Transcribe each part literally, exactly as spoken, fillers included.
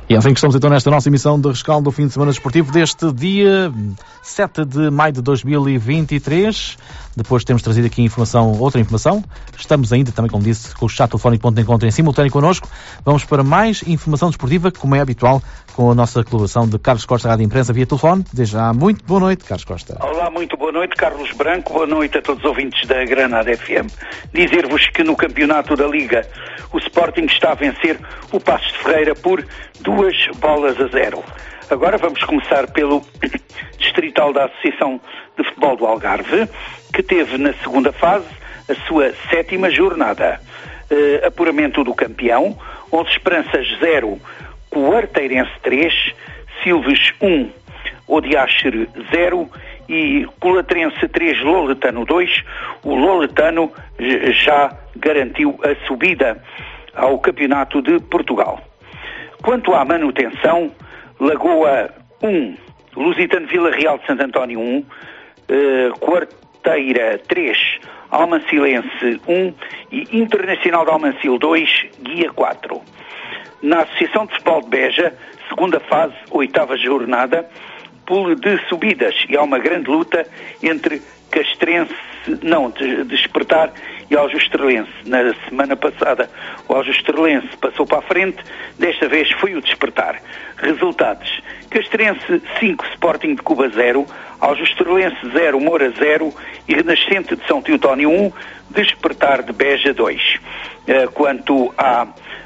E assim que estamos então nesta nossa emissão de rescaldo do fim de semana desportivo deste dia sete de maio de dois mil e vinte e três. Depois temos trazido aqui informação, outra informação. Estamos ainda, também como disse, com o chat telefónico ponto de encontro em simultâneo connosco. Vamos para mais informação desportiva, como é habitual, com a nossa colaboração de Carlos Costa, Rádio Imprensa, via telefone. Desde já, muito boa noite, Carlos Costa. Olá, muito boa noite, Carlos Branco. Boa noite a todos os ouvintes da Granada F M. Dizer-vos que no campeonato da Liga o Sporting está a vencer o Passos de Ferreira por duas bolas a zero. Agora vamos começar pelo distrital da Associação de Futebol do Algarve, que teve na segunda fase a sua sétima jornada. Uh, apuramento do campeão, Onze Esperanças zero, Coarteirense três, Silves um, Odiaxer zero e Colatrense três, Loletano dois. O Loletano já garantiu a subida ao Campeonato de Portugal. Quanto à manutenção, Lagoa um, Lusitano Vila Real de Santo António um, uh, Quarteira três, Almancilense um e Internacional de Almancil dois, Guia quatro. Na Associação de Futebol de Beja, segunda fase, oitava jornada, pulo de subidas, e há uma grande luta entre Castrense, não, Despertar e Aljustrellense. Na semana passada o Aljustrellense passou para a frente, desta vez foi o Despertar. Resultados: Castrense cinco, Sporting de Cuba zero, Aljustrellense zero, Moura zero e Renascente de São Teotónio um, Despertar de Beja dois. Uh, quanto à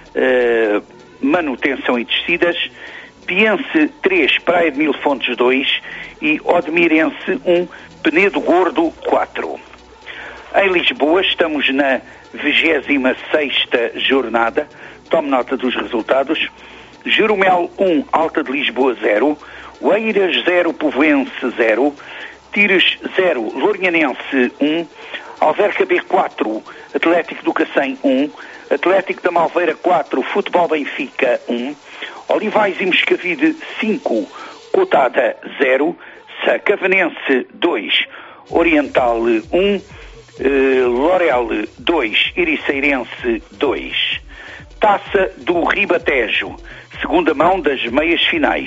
uh, manutenção e descidas, Piense três, Praia de Mil Fontes dois e Odmirense um, Penedo Gordo quatro. Em Lisboa estamos na vigésima sexta jornada. Tome nota dos resultados. Jeromel um, Alta de Lisboa zero, Oeiras zero, Povoense zero, Tires zero, Lourinhanense um, Alverca B quatro, Atlético do Cacém um, Atlético da Malveira quatro, Futebol Benfica um, Olivais e Moscavide cinco, Cotada zero, Sacavenense dois, Oriental um, uh, Lorel dois, Ericeirense dois. Taça do Ribatejo, segunda mão das meias finais.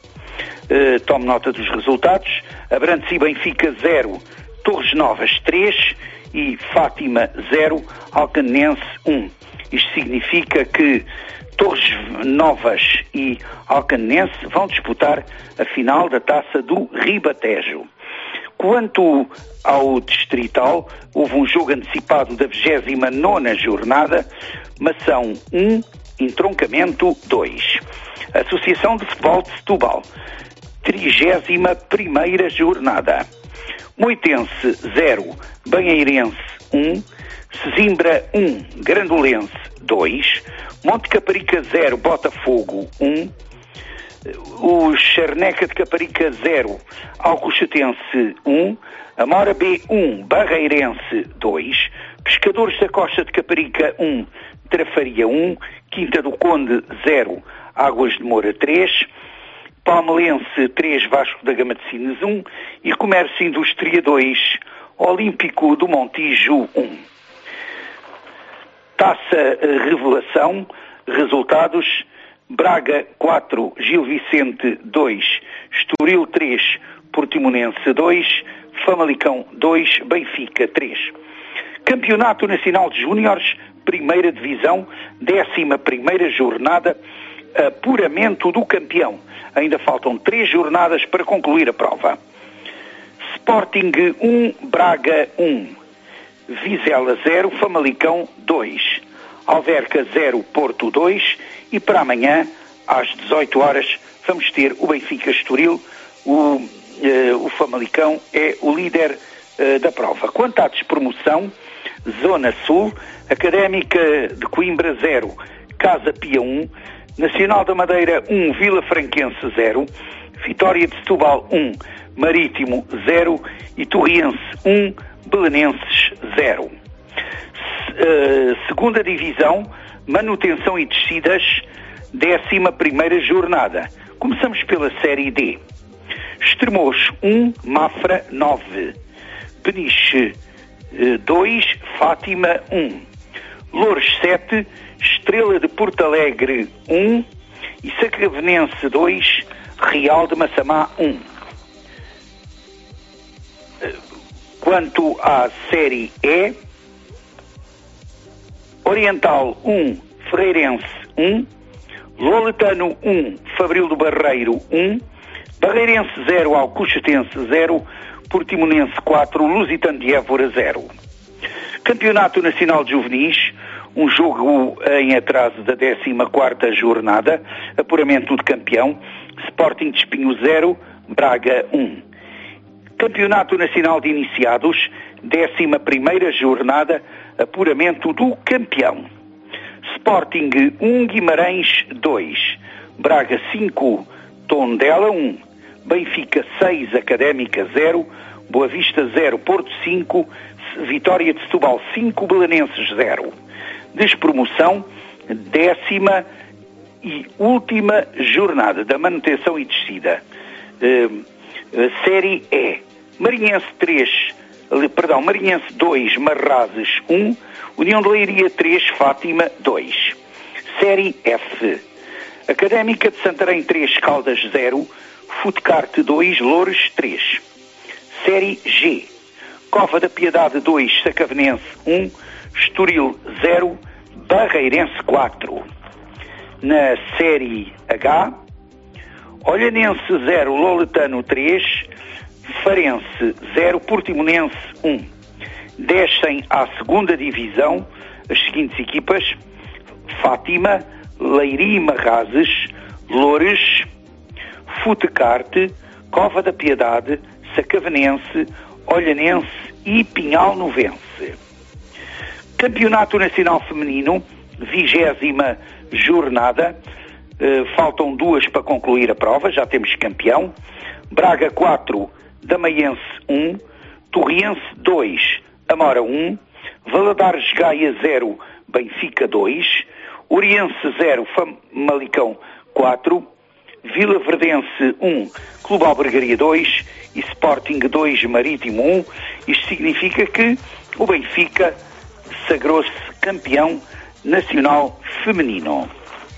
Uh, tome nota dos resultados. Abrantes e Benfica zero, Torres Novas três e Fátima zero, Alcanense um. Isto significa que Torres Novas e Alcanense vão disputar a final da Taça do Ribatejo. Quanto ao distrital, houve um jogo antecipado da vigésima nona jornada, Mação um, Entroncamento dois. Associação de Futebol de Setúbal, trigésima primeira jornada. Moitense zero, Banheirense um, Sesimbra um, Grandolense dois, Monte Caparica zero, Botafogo um, o Charneca de Caparica zero, Alcochatense um, Amora B um, Barreirense dois, Pescadores da Costa de Caparica um, Trafaria um, Quinta do Conde zero, Águas de Moura três, Palmelense três, Vasco da Gama de Sines um e Comércio e Indústria dois, Olímpico do Montijo um. Taça Revelação, resultados: Braga quatro, Gil Vicente dois, Estoril três, Portimonense dois, Famalicão dois, Benfica três. Campeonato Nacional de Júniores, primeira divisão, décima primeira jornada, apuramento do campeão. Ainda faltam três jornadas para concluir a prova. Sporting um, Braga um. Vizela zero, Famalicão dois, Alverca zero, Porto dois e para amanhã, às dezoito horas, vamos ter o Benfica Estoril. O, uh, o Famalicão é o líder uh, da prova. Quanto à despromoção, Zona Sul, Académica de Coimbra zero, Casa Pia um, Nacional da Madeira um, Vila Franquense zero, Vitória de Setúbal um, Marítimo zero e Torriense um, Belenenses zero. Uh, segunda divisão, manutenção e descidas, décima primeira jornada. Começamos pela Série D. Estremoz um, Mafra nove, Peniche dois, Fátima um, Loures sete, Estrela de Porto Alegre um e Sacavenense dois, Real de Massamá um. Quanto à Série E, Oriental um, Ferreirense um, Loletano um, Fabril do Barreiro um, Barreirense zero, Alcochatense zero, Portimonense quatro, Lusitano de Évora zero. Campeonato Nacional de Juvenis, um jogo em atraso da décima quarta jornada, apuramento de campeão, Sporting de Espinho zero, Braga um. Campeonato Nacional de Iniciados, décima primeira jornada, apuramento do campeão. Sporting um, Guimarães dois, Braga cinco, Tondela um, Benfica seis, Académica zero, Boa Vista zero, Porto cinco, Vitória de Setúbal cinco, Belenenses zero. Despromoção, décima e última jornada da manutenção e descida. Uh, uh, Série E, Marinhense três, perdão, Marinhense dois, Marrazes um, União de Leiria três, Fátima dois. Série F, Académica de Santarém três, Caldas zero, Futecarte dois, Loures três. Série G, Cova da Piedade dois, Sacavenense um, Estoril zero, Barreirense quatro. Na Série H, Olhanense zero, Loletano três, Farense zero, Portimonense um. Descem à segunda divisão as seguintes equipas: Fátima, Leiria e Marrazes, Loures, Futecarte, Cova da Piedade, Sacavenense, Olhanense e Pinhal Novense. Campeonato Nacional Feminino, vigésima jornada, uh, faltam duas para concluir a prova, já temos campeão. Braga quatro, Damaiense um, Torriense dois, Amora um, Valadares Gaia zero, Benfica dois, Oriense zero, Famalicão quatro, Vila Verdense um, Clube Albergaria dois e Sporting dois, Marítimo um. Isto significa que o Benfica sagrou-se campeão nacional feminino.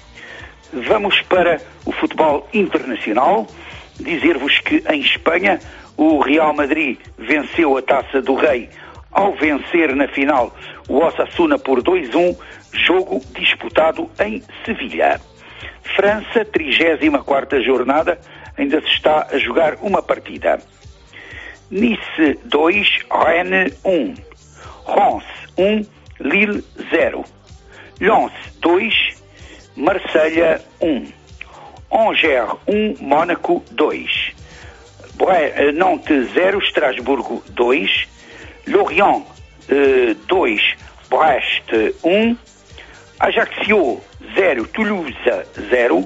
Vamos para o futebol internacional. Dizer-vos que em Espanha o Real Madrid venceu a Taça do Rei ao vencer na final o Osasuna por dois a um, jogo disputado em Sevilha. França, trigésima quarta jornada, ainda se está a jogar uma partida. Nice dois, Rennes um, Reims um, Lille zero, Lens dois, Marselha um, Angers um, Mónaco dois, Nantes zero, Estrasburgo dois, Lorient dois, Brest um, Ajaccio zero, Toulouse zero,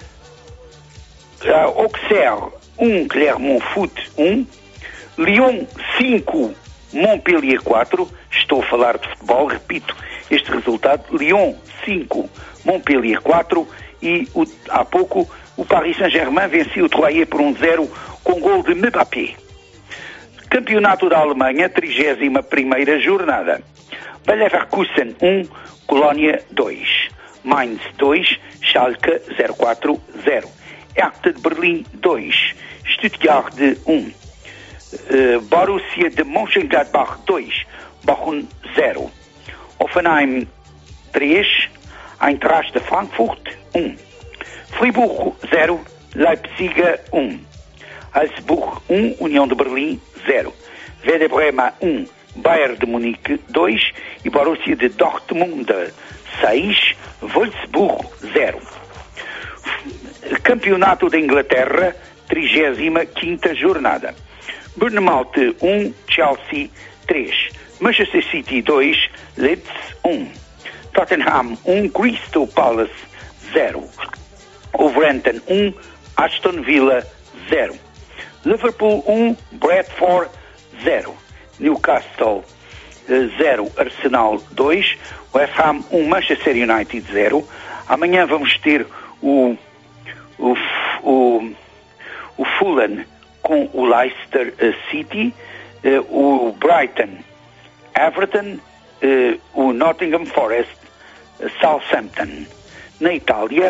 Auxerre um, Clermont Foot um, Lyon cinco, Montpellier quatro. Estou a falar de futebol, repito este resultado: Lyon cinco, Montpellier quatro. E o, há pouco o Paris Saint-Germain venceu o Troyes por um zero com gol de Mbappé. Campeonato da Alemanha, trigésima primeira jornada. Bayer Leverkusen um, Colónia dois, Mainz dois, Schalke zero quatro zero, Hertha de Berlim dois, Stuttgart um, uh, Borussia de Mönchengladbach dois, Bochum zero, Hoffenheim três, Eintracht de Frankfurt um, Friburgo zero, Leipzig um, Salzburg um, União de Berlim zero, Werder Bremen um, Bayern de Munique dois e Borussia de Dortmund seis, Wolfsburg zero. Campeonato da Inglaterra, trigésima quinta jornada. Bournemouth um, Chelsea três, Manchester City dois, Leeds um, Tottenham um, Crystal Palace zero, Wolverhampton um, Aston Villa zero, Liverpool um, Bradford zero, Newcastle zero, Arsenal dois, West Ham um, Manchester United zero. Amanhã vamos ter o, o, o, o Fulham com o Leicester City, o Brighton Everton, o Nottingham Forest Southampton. Na Itália,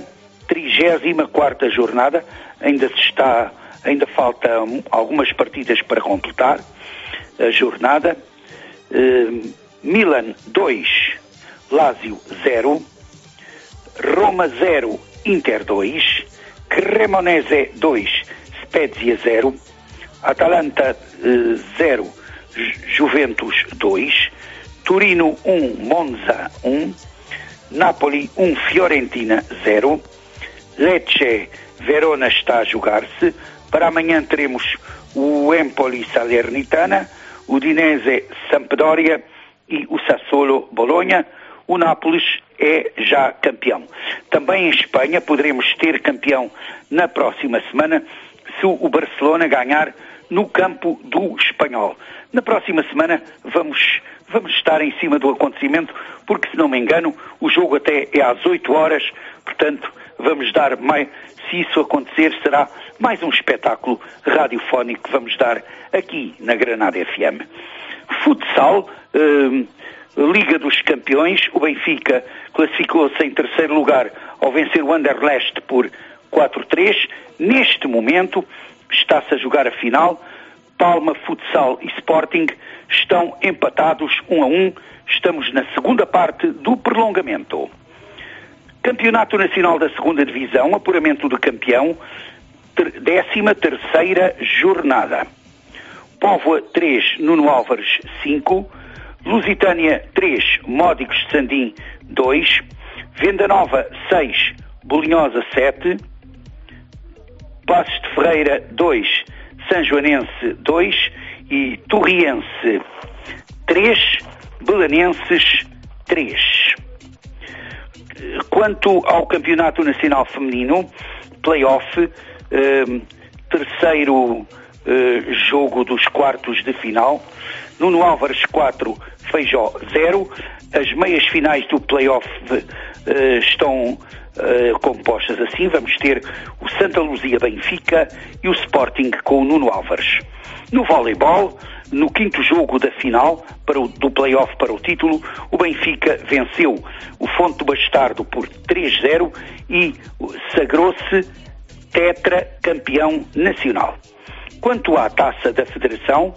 trigésima quarta jornada, ainda se está, ainda faltam algumas partidas para completar a jornada. Uh, Milan dois, Lazio zero, Roma zero, Inter dois, Cremonese dois, Spezia zero, Atalanta uh, zero, Juventus dois, Turino um, Monza um, Napoli um, Fiorentina zero, Lecce, Verona está a jogar-se. Para amanhã teremos o Empoli Salernitana, o Udinese Sampdoria e o Sassuolo Bologna. O Nápoles é já campeão. Também em Espanha poderemos ter campeão na próxima semana se o Barcelona ganhar no campo do Espanhol. Na próxima semana vamos, vamos estar em cima do acontecimento, porque se não me engano o jogo até é às oito horas, portanto vamos dar mais, se isso acontecer será mais um espetáculo radiofónico que vamos dar aqui na Granada F M. Futsal, eh, Liga dos Campeões, o Benfica classificou-se em terceiro lugar ao vencer o Anderlecht por quatro a três. Neste momento está-se a jogar a final. Palma Futsal e Sporting estão empatados um a um. Estamos na segunda parte do prolongamento. Campeonato Nacional da Segunda Divisão, apuramento de campeão, décima terceira jornada. Póvoa três, Nuno Álvares cinco, Lusitânia três, Módicos de Sandim dois, Venda Nova seis, Bolinhosa sete, Passos de Ferreira dois, São Joanense dois e Torriense três, Belenenses três. Quanto ao Campeonato Nacional Feminino, play-off, eh, terceiro eh, jogo dos quartos de final, Nuno Álvares quatro, Feijó zero. As meias finais do play-off eh, estão eh, compostas assim. Vamos ter o Santa Luzia Benfica e o Sporting com o Nuno Álvares. No voleibol, no quinto jogo da final para o, do play-off para o título, o Benfica venceu o Fonte do Bastardo por três a zero e sagrou-se tetra campeão nacional. Quanto à Taça da Federação,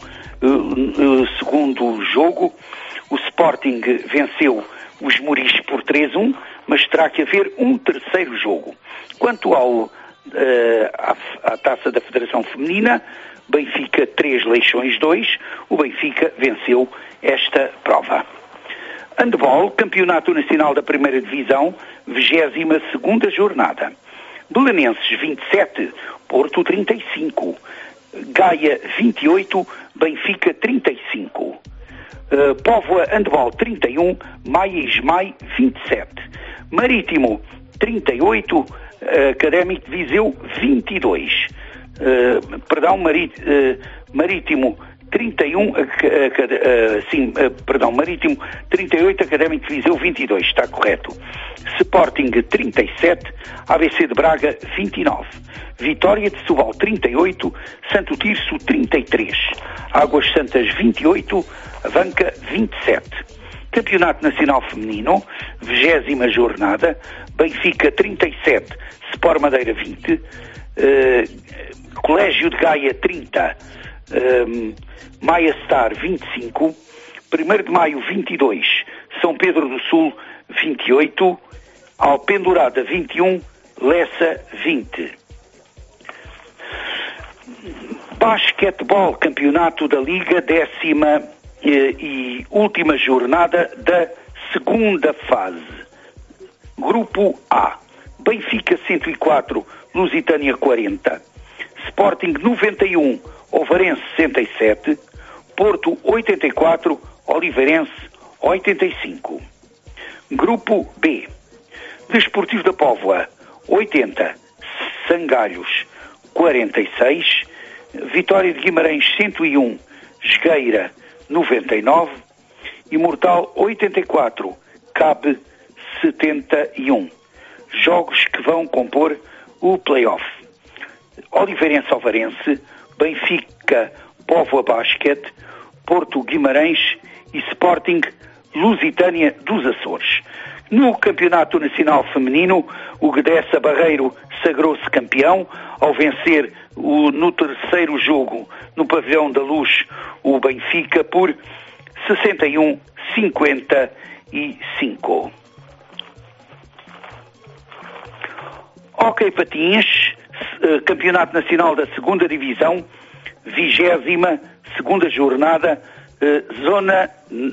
segundo jogo, o Sporting venceu os Moris por três a um, mas terá que haver um terceiro jogo. Quanto ao, à, à Taça da Federação Feminina, Benfica três, Leixões dois, o Benfica venceu esta prova. Handball, Campeonato Nacional da Primeira Divisão, vigésima segunda jornada. Belenenses vinte e sete, Porto trinta e cinco, Gaia vinte e oito, Benfica trinta e cinco, uh, Póvoa Handball trinta e um, Maia Ismael vinte e sete, Marítimo trinta e oito, uh, Académico de Viseu vinte e dois, uh, perdão, Marí, uh, Marítimo trinta e um, uh, uh, uh, sim, uh, perdão, Marítimo trinta e oito, Académico de Viseu vinte e dois, está correto. Sporting trinta e sete, A B C de Braga vinte e nove, Vitória de Setúbal trinta e oito, Santo Tirso trinta e três, Águas Santas vinte e oito, Avanca vinte e sete. Campeonato Nacional Feminino, vigésima jornada, Benfica trinta e sete, Sport Madeira vinte, uh, Colégio de Gaia trinta, uh, Maia Star vinte e cinco, primeiro de Maio vinte e dois, São Pedro do Sul vinte e oito, Alpendurada vinte e um, Lessa vinte. Basquetebol, Campeonato da Liga, décima eh, e última jornada da segunda fase. Grupo A, Benfica cento e quatro, Lusitânia quarenta, Sporting noventa e um, Ovarense sessenta e sete, Porto oitenta e quatro, Oliveirense oitenta e cinco. Grupo B, Desportivo da Póvoa oitenta, Sangalhos quarenta e seis, Vitória de Guimarães cento e um, Jogueira noventa e nove, Imortal oitenta e quatro, Cabe setenta e um. Jogos que vão compor o play-off: Oliveirense Ovarense, Benfica Póvoa Basquete, Porto Guimarães e Sporting Lusitânia dos Açores. No Campeonato Nacional Feminino, o Guedessa Barreiro sagrou-se campeão ao vencer o, no terceiro jogo no Pavilhão da Luz o Benfica por sessenta e um a cinquenta e cinco. Hóquei Patins, Campeonato Nacional da segunda Divisão, vigésima segunda jornada, Zona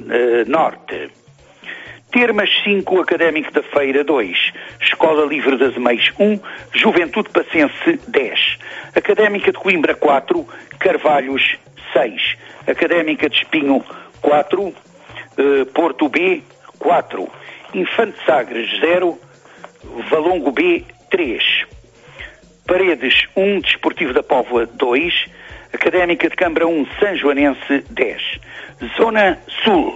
Norte. Termas cinco, Académico da Feira dois, Escola Livre das Meias um, Juventude Pacense dez, Académica de Coimbra quatro, Carvalhos seis, Académica de Espinho quatro, eh, Porto B quatro, Infante Sagres zero, Valongo B três, Paredes um, Desportivo da Póvoa dois, Académica de Câmara um, São Joanense dez. Zona Sul,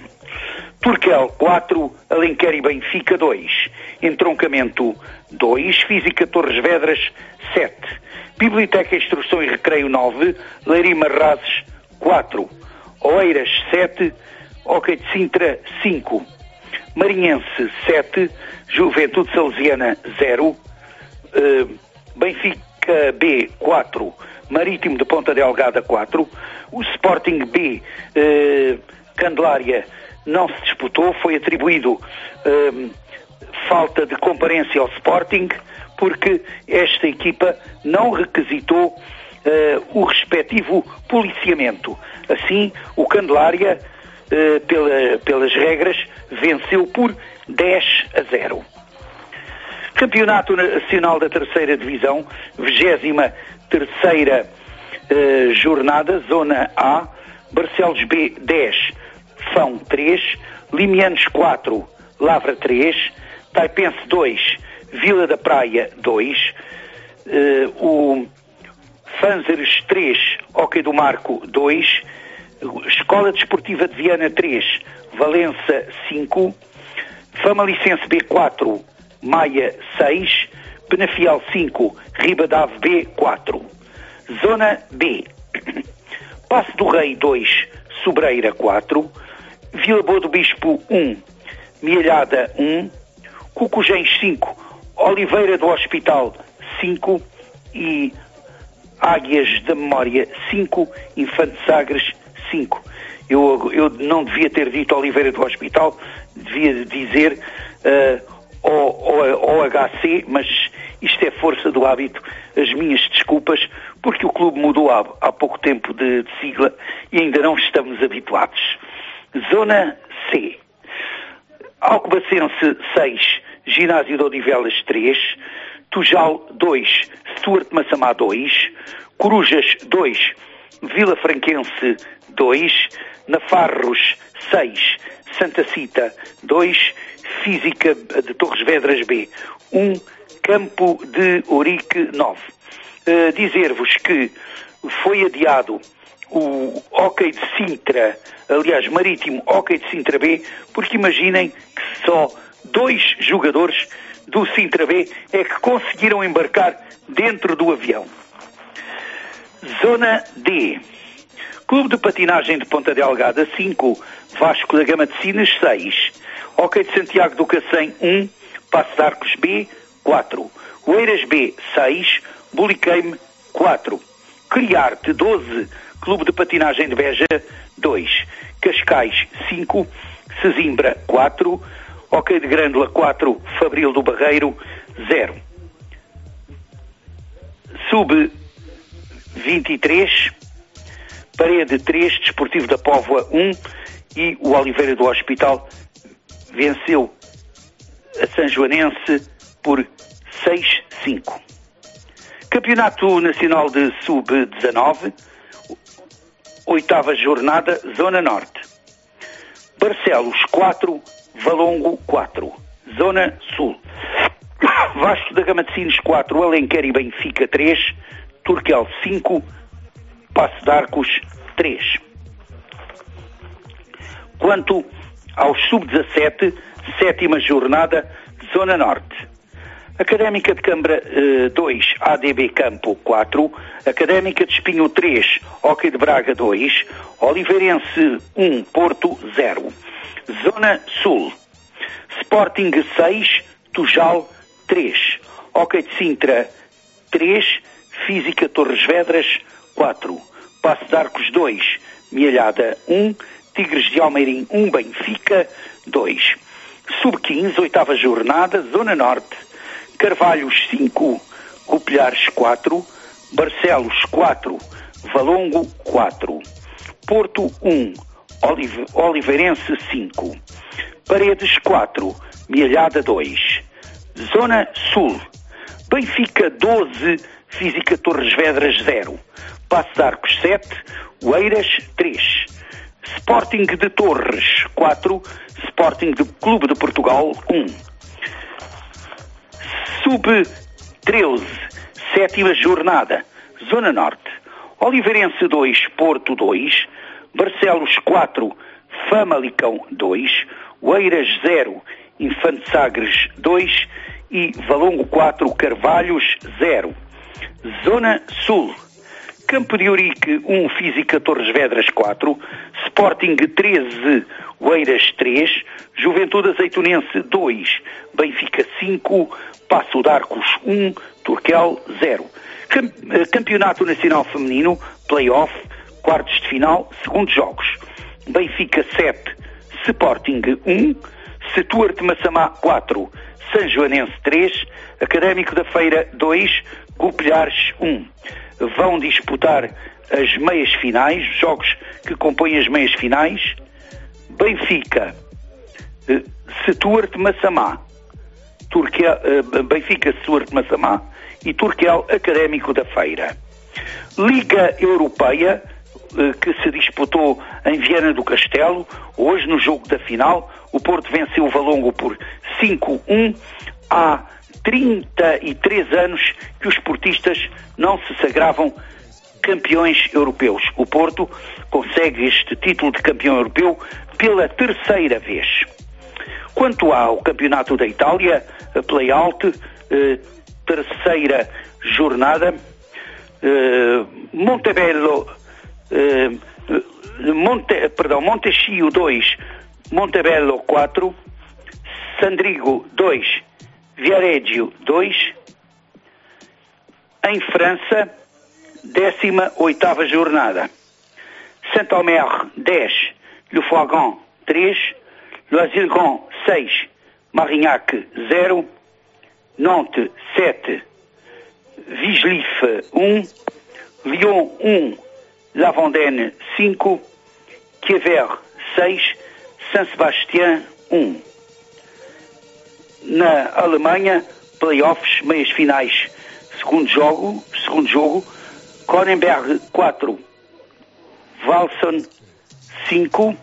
Turquel quatro, Alenquer e Benfica dois, Entroncamento dois, Física Torres Vedras sete, Biblioteca, Instrução e Recreio nove, Leiria Marrazes quatro, Oeiras sete, Hóquei de Sintra cinco, Marinhense sete, Juventude Salesiana zero, uh, Benfica B quatro, Marítimo de Ponta Delgada quatro, o Sporting B, uh, Candelária não se disputou, foi atribuído uh, falta de comparência ao Sporting, porque esta equipa não requisitou uh, o respectivo policiamento. Assim, o Candelária, uh, pela, pelas regras, venceu por dez a zero. Campeonato Nacional da terceira Divisão, vigésima terceira uh, jornada, Zona A, Barcelos B dez, Fão três, Limianos quatro, Lavra três, Taipense dois, Vila da Praia dois, uh, o Fanzeres três, Hóquei do Marco dois, Escola Desportiva de Viana três, Valença cinco, Famalicense B quatro, Maia seis, Penafiel cinco, Ribadave B quatro. Zona B, Passo do Rei dois, Sobreira quatro, Vila Boa do Bispo um, Mielhada um, Cucujens cinco, Oliveira do Hospital cinco e Águias da Memória cinco, Infante Sagres cinco. Eu, eu não devia ter dito Oliveira do Hospital, devia dizer uh, O H C, mas isto é força do hábito. As minhas desculpas, porque o clube mudou há, há pouco tempo de, de sigla e ainda não estamos habituados. Zona C, Alcobacense seis, Ginásio de Odivelas três, Tujal dois, Stuart Massamá dois, Corujas dois, Vila Franquense dois, Nafarros seis, Santa Cita dois, Física de Torres Vedras B um, Campo de Ourique nove. Uh, dizer-vos que foi adiado o Hóquei de Sintra, aliás, Marítimo Hóquei de Sintra B, porque imaginem que só dois jogadores do Sintra B é que conseguiram embarcar dentro do avião. Zona D, Clube de Patinagem de Ponta Delgada cinco, Vasco da Gama de Sines seis, Hóquei de Santiago do Cacém um, Passo de Arcos B quatro, Oeiras B seis, Buliqueime quatro, Criarte doze, Clube de Patinagem de Beja dois, Cascais cinco, Sesimbra quatro, Hóquei de Grândola quatro, Fabril do Barreiro zero. Sub vinte e três, Parede três, Desportivo da Póvoa um e o Oliveira do Hospital venceu a São Joanense por seis a cinco. Campeonato Nacional de Sub dezanove, oitava jornada, Zona Norte. Barcelos quatro, Valongo quatro. Zona Sul, Vasco da Gama de Sines quatro, Alenquer e Benfica três, Turquel cinco, Passo de Arcos três. Quanto aos sub dezassete, sétima jornada, Zona Norte. Académica de Câmara dois, A D B Campo quatro, Académica de Espinho três, Hóquei de Braga dois, Oliveirense um, Porto zero. Zona Sul, Sporting seis, Tujal três. Hóquei de Sintra três, Física Torres Vedras quatro. Paço de Arcos dois, Mielhada um, Tigres de Almeirim um, Benfica dois. sub quinze, oitava jornada, Zona Norte, Carvalhos cinco, Copilhares quatro, Barcelos quatro, Valongo quatro, Porto um, Olive, Oliveirense cinco, Paredes quatro, Mielhada dois. Zona Sul, Benfica doze, Física Torres Vedras zero, Paço de Arcos sete, Oeiras três, Sporting de Torres quatro, Sporting de Clube de Portugal um. sub treze, sétima jornada, Zona Norte, Oliveirense dois, Porto dois, Barcelos quatro, Famalicão dois, Oeiras zero, Infante Sagres dois e Valongo quatro, Carvalhos zero. Zona Sul, Campo de Ourique um, Física Torres Vedras quatro, Sporting treze, Oeiras três, Juventude Azeitonense dois, Benfica cinco, Paço de Arcos um, Turquel zero. Campeonato Nacional Feminino, Play-off, quartos de final, segundos jogos. Benfica sete, Sporting um, Stuart Massamá quatro, São Joanense três, Académico da Feira dois, Copilhares um. Vão disputar as meias finais, jogos que compõem as meias finais. Benfica, Stuart Massamá, Turquel, Benfica, Stuart Massamá e Turquel, Académico da Feira. Liga Europeia, que se disputou em Viana do Castelo, hoje no jogo da final, o Porto venceu o Valongo por cinco a um. Há trinta e três anos que os portistas não se sagravam campeões europeus. O Porto consegue este título de campeão europeu pela terceira vez. Quanto ao Campeonato da Itália, a Play-Out, eh, terceira jornada, eh, Montebello, eh, Monte, perdão, Montechio dois, Montebello quatro, Sandrigo dois, Viareggio dois. Em França, décima oitava jornada, Saint-Omer dez, Le Foigan três, Loisy-le-Grand seis, Marignac zero, Nantes sete, Vigelif um, Lyon um, La Vendée cinco, Quéver seis, Saint-Sébastien um. Na Alemanha, playoffs, meias finais, segundo jogo, segundo jogo, Kronenberg quatro, Walsum cinco,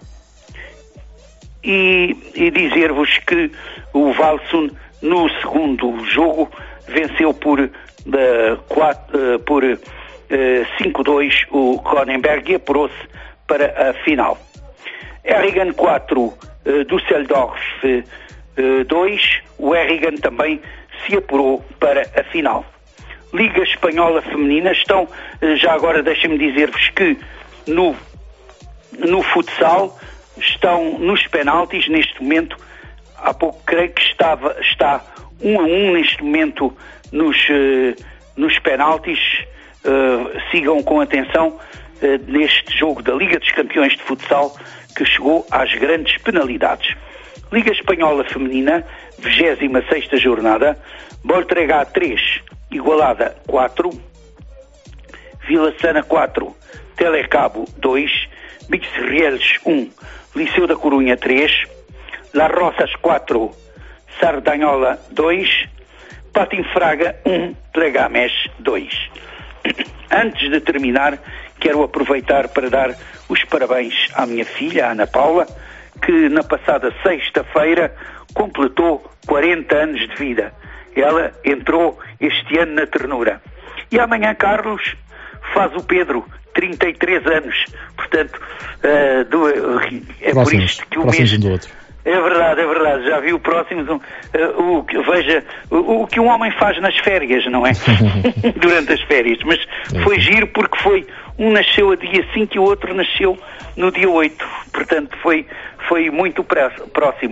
e, e dizer-vos que o Walsum no segundo jogo venceu por, uh, quatro, uh, por uh, cinco a dois o Kronenberg e apurou-se para a final. Erringen quatro, uh, Düsseldorf dois, o Erringen também se apurou para a final. Liga Espanhola Feminina, estão, já agora deixem-me dizer-vos que no, no futsal estão nos penaltis neste momento, há pouco creio que estava, está um a um neste momento nos, uh, nos penaltis, uh, sigam com atenção uh, neste jogo da Liga dos Campeões de Futsal que chegou às grandes penalidades. Liga Espanhola Feminina, vigésima sexta jornada, Voltregá três, Igualada quatro, Vila Sana quatro, Telecabo dois, Bixrieles um, Liceu da Corunha três, Las Roças quatro, Sardanhola dois, Patim Fraga um, Plegames dois. Antes de terminar, quero aproveitar para dar os parabéns à minha filha, Ana Paula, que na passada sexta-feira completou quarenta anos de vida. Ela entrou este ano na ternura. E amanhã, Carlos, faz o Pedro, trinta e três anos. Portanto, uh, do, é próximos, por isto que o mês... Um do outro. É verdade, é verdade. Já vi o próximo, uh, o que veja, o, o que um homem faz nas férias, não é? Durante as férias. Mas foi giro porque foi, um nasceu a dia cinco e o outro nasceu no dia oito. Portanto, foi, foi muito próximo.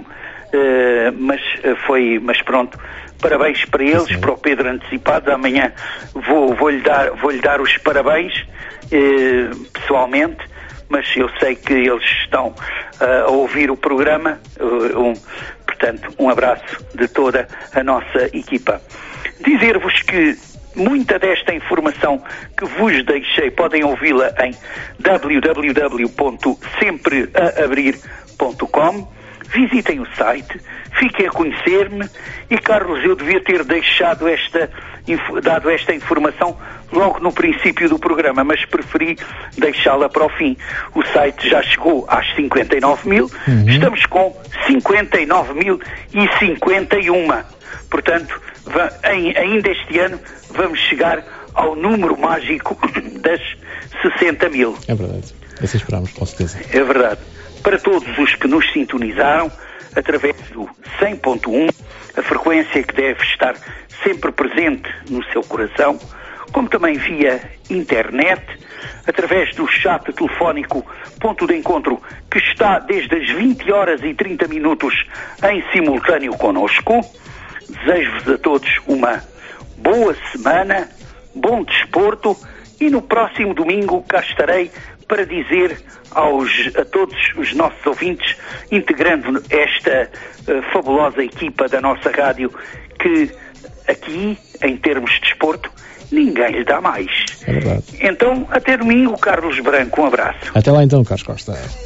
uh, mas uh, foi, mas pronto, parabéns para eles, sim, para o Pedro antecipado. Amanhã vou, vou-lhe dar, vou-lhe dar os parabéns uh, pessoalmente, mas eu sei que eles estão uh, a ouvir o programa, uh, um, portanto, um abraço de toda a nossa equipa. Dizer-vos que muita desta informação que vos deixei podem ouvi-la em w w w ponto sempre a abrir ponto com. Visitem o site, fiquem a conhecer-me e, Carlos, eu devia ter deixado esta, dado esta informação logo no princípio do programa, mas preferi deixá-la para o fim. O site já chegou às cinquenta e nove mil, uhum. Estamos com cinquenta e nove mil e cinquenta e um. Portanto, em, ainda este ano vamos chegar ao número mágico das sessenta mil. É verdade, assim esperamos, com certeza. É verdade. Para todos os que nos sintonizaram, através do cem ponto um, a frequência que deve estar sempre presente no seu coração, como também via internet, através do chat telefónico Ponto de Encontro, que está desde as vinte horas e trinta minutos em simultâneo connosco. Desejo-vos a todos uma boa semana, bom desporto e no próximo domingo cá estarei para dizer aos, a todos os nossos ouvintes, integrando esta uh, fabulosa equipa da nossa rádio, que aqui, em termos de desporto, ninguém lhe dá mais. É verdade. Então, até domingo, Carlos Branco, um abraço. Até lá então, Carlos Costa.